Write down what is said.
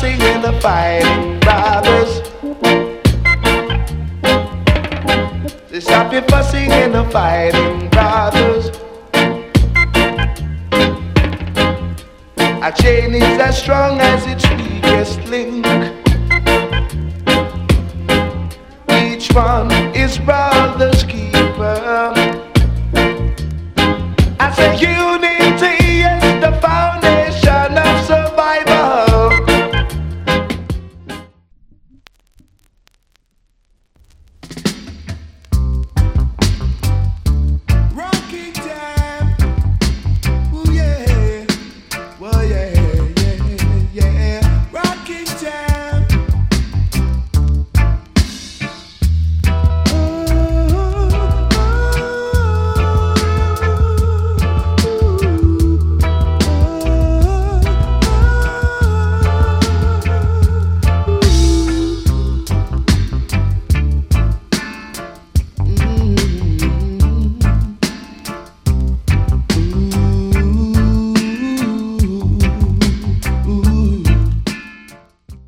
fussing and the fighting, brothers. Stop your fussing and the fighting, brothers. A chain is as strong as its weakest link. Each one is brother's keeper. I say unity.